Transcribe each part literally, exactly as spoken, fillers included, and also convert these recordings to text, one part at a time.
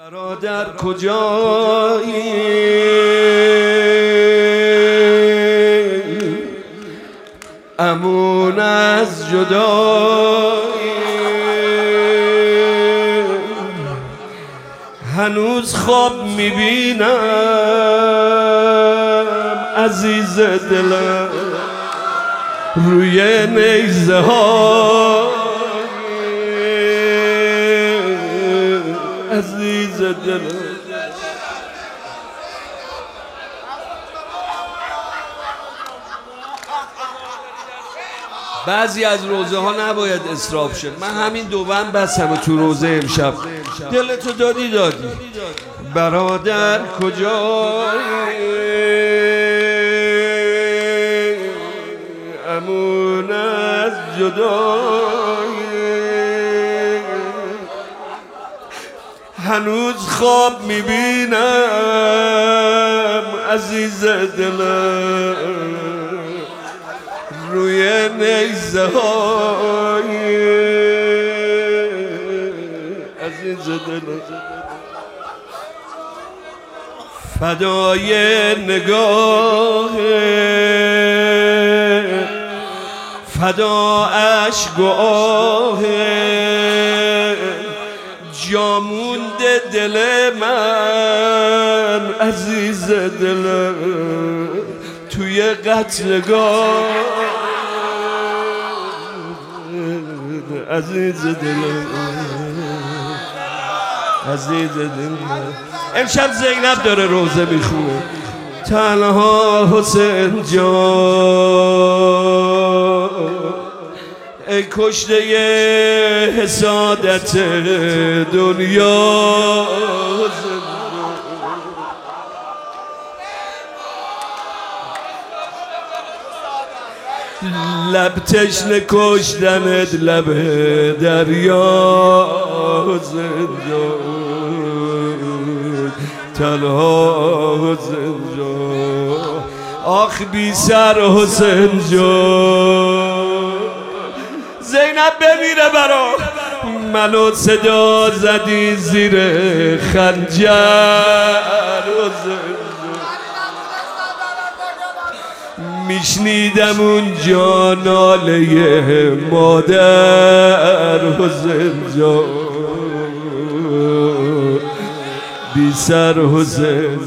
برادر کجایی امون از جدایی هنوز خواب میبینم عزیز دلم روی نیزه ها عزیز دلم. بعضی از روزه ها نباید اسراف شد. من همین دو بند بسم تو روزه امشب. دلتو دادی دادی برادر کجایی امون از جدایی هنوز خواب میبینم عزیز دلم روی نیزه های عزیز دلم فدای نگاه فدا اشک و آه جامونده دل من عزیز دلم توی قتلگاه عزیز دلم عزیز دلم. امشب زینب داره روزه میخونه. تنها حسین جان ای کشته حسادت دنیا لب تشنه کشتنت لب دریا زنجان تنها حسین جان آخ بی سر حسین جان زینب بمیره برا منو صدا زدی زیر خنجر حسین میشنیدم اونجا ناله مادر حسین جان بی سر حسین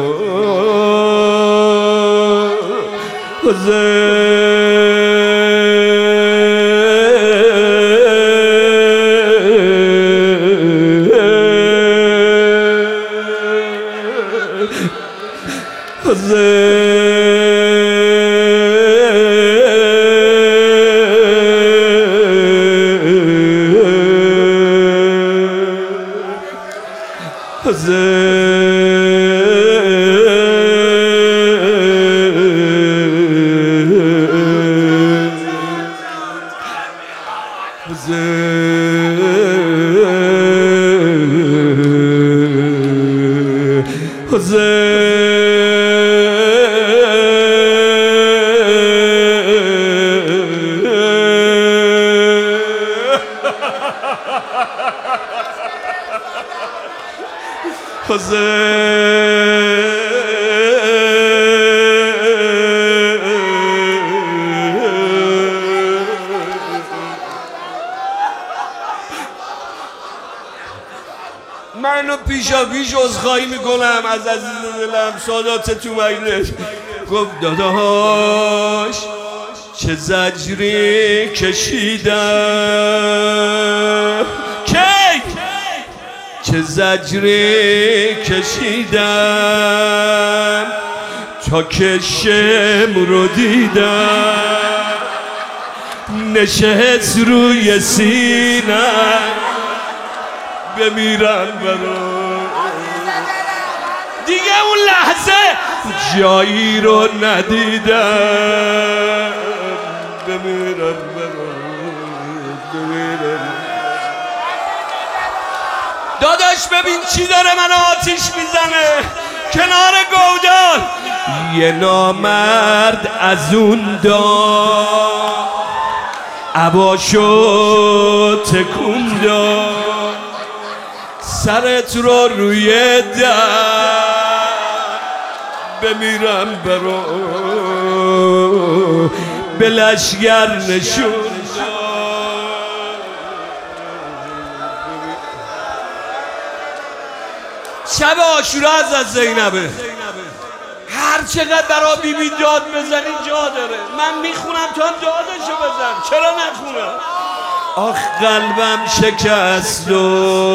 جان حسین منو پیشا پیش عذرخواهی میکنم از عزیز دلم سادات تو مجلس. گفت داداش چه زجری کشیدم کی چه زجری کشیدم تا که شم رو دیدم نشست روی سینم بمیرم برا دیگه اون لحظه جایی رو ندیدم بمیرم برا بمیرم. داداش ببین چی داره منو آتیش میزنه کنار گودال یه نامرد از اون دار عباشو تکون داد سرت رو روی در بمیرم برا به لشگر نشون شب عاشورا از زینبه هر چقدر برا بی بی داد بزنی جا داره. من میخونم تا دادشو بزن، چرا نخونم؟ آخ قلبم شکست و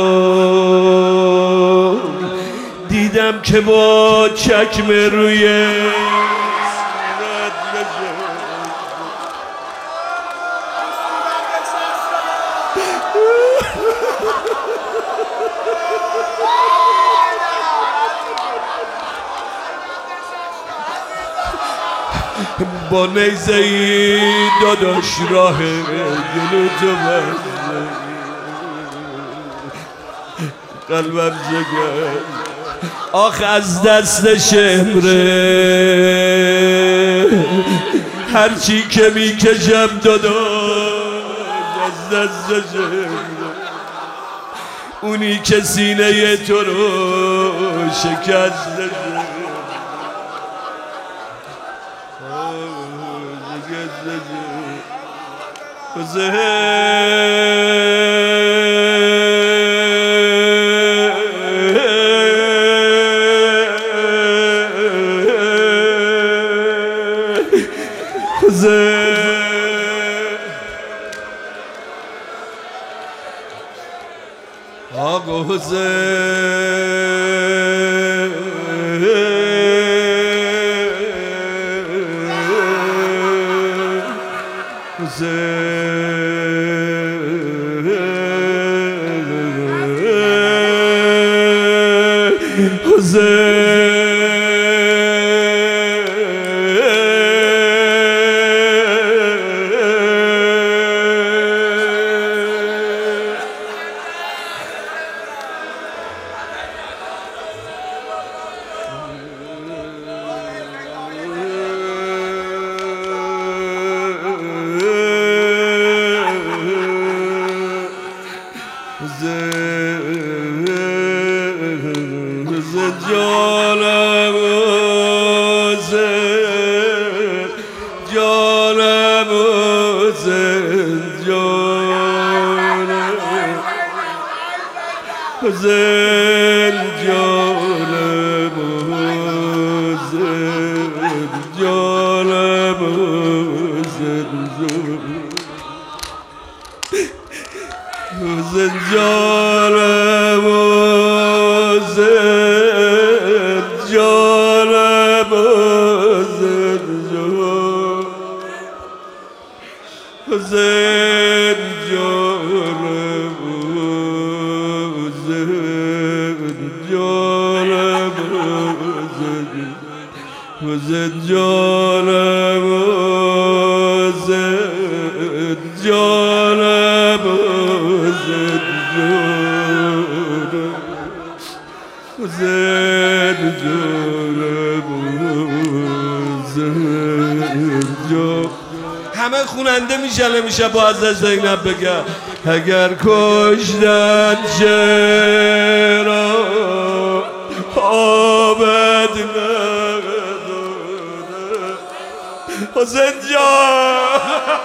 دیدم که با چکم روی با نیزه ای داداش راه گلو تو بزن قلبم جگر آخ از دست شمره هرچی که میکشم داداش از دست شمره اونی که سینه تو رو شکست همه خوننده میشن میشه با از زینب بگم اگر کشتن چرا آبد نداده حسین جان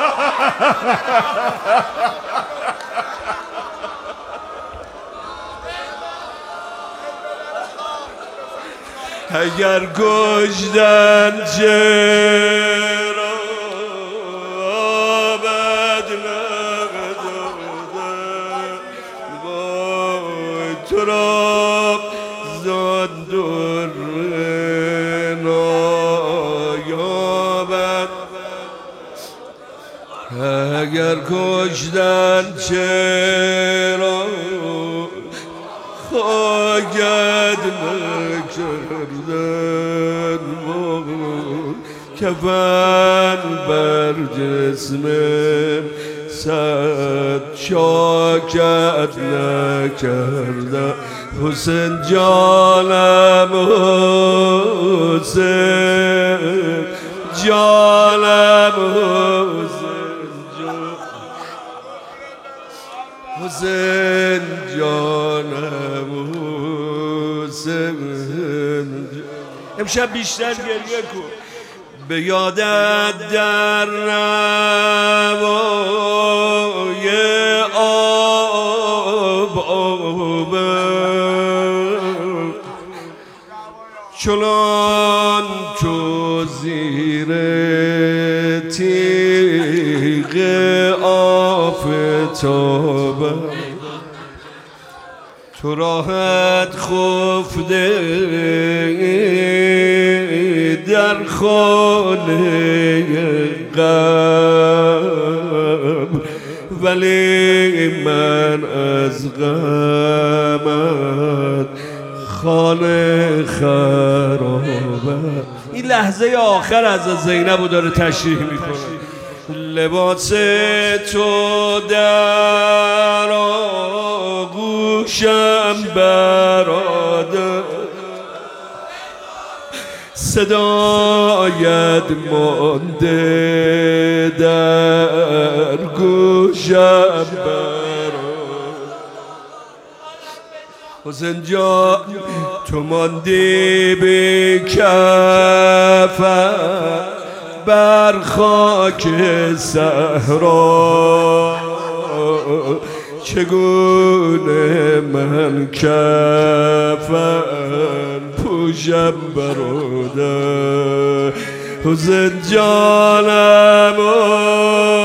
اگر کشتن چرا آبد نداده وای تو را زاد در نایابد اگر کشتن چرا خواهد نکردن کفن بر جسم صد شاکت نکردن حسین جانم حسین جانم حسین حسین جانم حسین امشب بیشتر گریه کن به یادت در نوای آب آب چنان تو زیر تیغ آفتاب تو راحت خفته در خانه غم ولی من از غمت خانه خرابم. این لحظه آخر از زینب داره تشریح میکنه. لباس تو در آغوشم برادر صدایت مانده در گوشم برادر حسین جان تو ماندی به کفن بر خاک صحرا چگونه من کفن پوشم برادر حسین جانم